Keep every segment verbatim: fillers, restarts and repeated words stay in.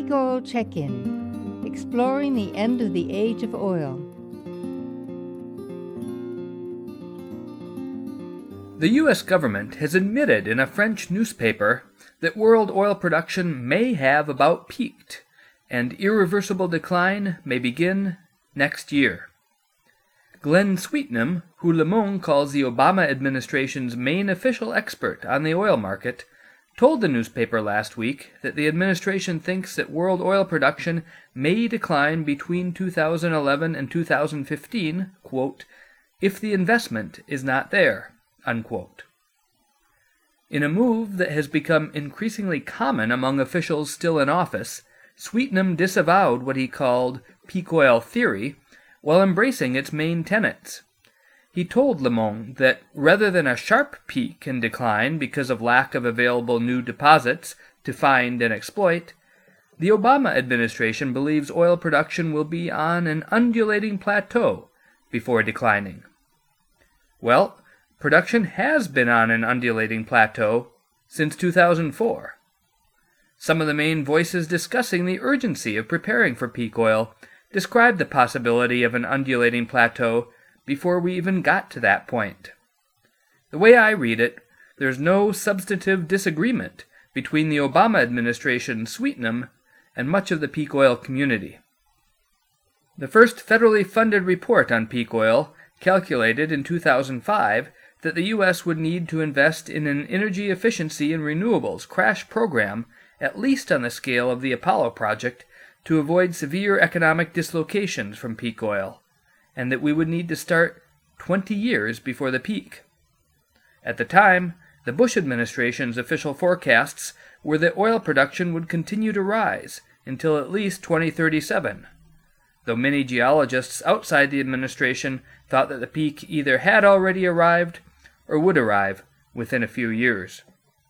Peak Oil Check-In, exploring the end of the age of oil. The U S government has admitted in a French newspaper that world oil production may have about peaked, and irreversible decline may begin next year. Glenn Sweetnam, who Le Monde calls the Obama administration's main official expert on the oil market, told the newspaper last week that the administration thinks that world oil production may decline between two thousand eleven and two thousand fifteen, quote, if the investment is not there, unquote. In a move that has become increasingly common among officials still in office, Sweetnam disavowed what he called peak oil theory while embracing its main tenets. He told Le Monde that rather than a sharp peak and decline because of lack of available new deposits to find and exploit, the Obama administration believes oil production will be on an undulating plateau before declining. Well, production has been on an undulating plateau since two thousand four. Some of the main voices discussing the urgency of preparing for peak oil described the possibility of an undulating plateau before we even got to that point. The way I read it, there's no substantive disagreement between the Obama administration's Sweetnam and much of the peak oil community. The first federally funded report on peak oil calculated in two thousand five that the U S would need to invest in an energy efficiency and renewables crash program at least on the scale of the Apollo project to avoid severe economic dislocations from peak oil, and that we would need to start twenty years before the peak. At the time, the Bush administration's official forecasts were that oil production would continue to rise until at least twenty thirty-seven, though many geologists outside the administration thought that the peak either had already arrived or would arrive within a few years.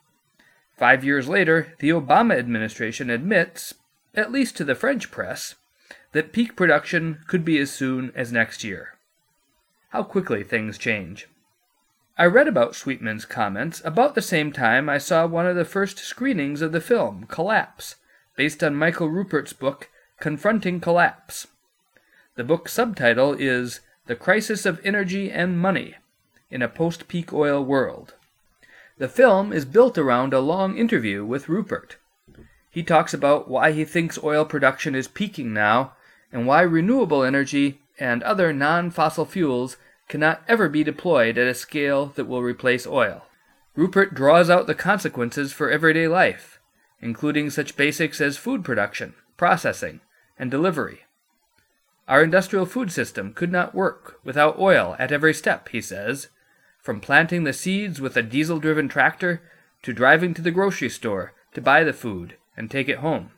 Five years later, the Obama administration admits, at least to the French press, that peak production could be as soon as next year. How quickly things change. I read about Sweetnam's comments about the same time I saw one of the first screenings of the film, Collapse, based on Michael Ruppert's book, Confronting Collapse. The book's subtitle is The Crisis of Energy and Money in a Post-Peak Oil World. The film is built around a long interview with Rupert. He talks about why he thinks oil production is peaking now, and why renewable energy and other non-fossil fuels cannot ever be deployed at a scale that will replace oil. Rupert draws out the consequences for everyday life, including such basics as food production, processing, and delivery. Our industrial food system could not work without oil at every step, he says, from planting the seeds with a diesel-driven tractor to driving to the grocery store to buy the food and take it home.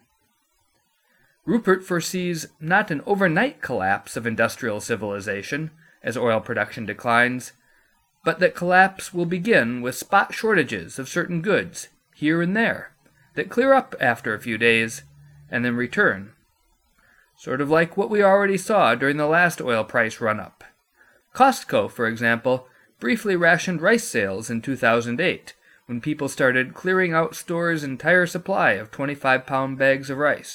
Rupert foresees not an overnight collapse of industrial civilization as oil production declines, but that collapse will begin with spot shortages of certain goods here and there that clear up after a few days and then return. Sort of like what we already saw during the last oil price run-up. Costco, for example, briefly rationed rice sales in two thousand eight, when people started clearing out stores' entire supply of twenty-five pound bags of rice.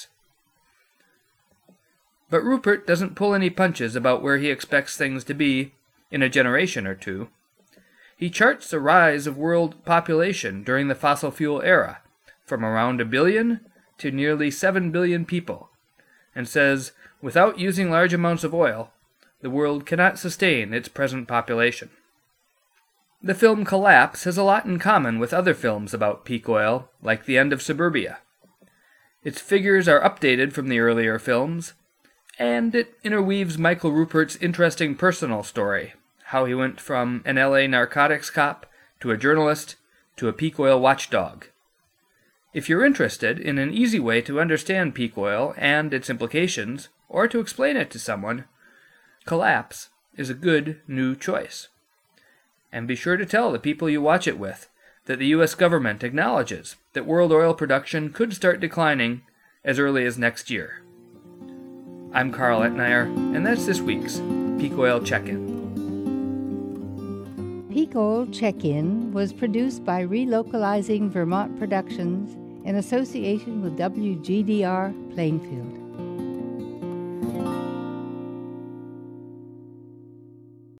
But Rupert doesn't pull any punches about where he expects things to be in a generation or two. He charts the rise of world population during the fossil fuel era, from around a billion to nearly seven billion people, and says, without using large amounts of oil, the world cannot sustain its present population. The film Collapse has a lot in common with other films about peak oil, like The End of Suburbia. Its figures are updated from the earlier films, and it interweaves Michael Rupert's interesting personal story, how he went from an L A narcotics cop to a journalist to a peak oil watchdog. If you're interested in an easy way to understand peak oil and its implications, or to explain it to someone, Collapse is a good new choice. And be sure to tell the people you watch it with that the U S government acknowledges that world oil production could start declining as early as next year. I'm Carl Etnier, and that's this week's Peak Oil Check-In. Peak Oil Check-In was produced by Relocalizing Vermont Productions in association with W G D R Plainfield.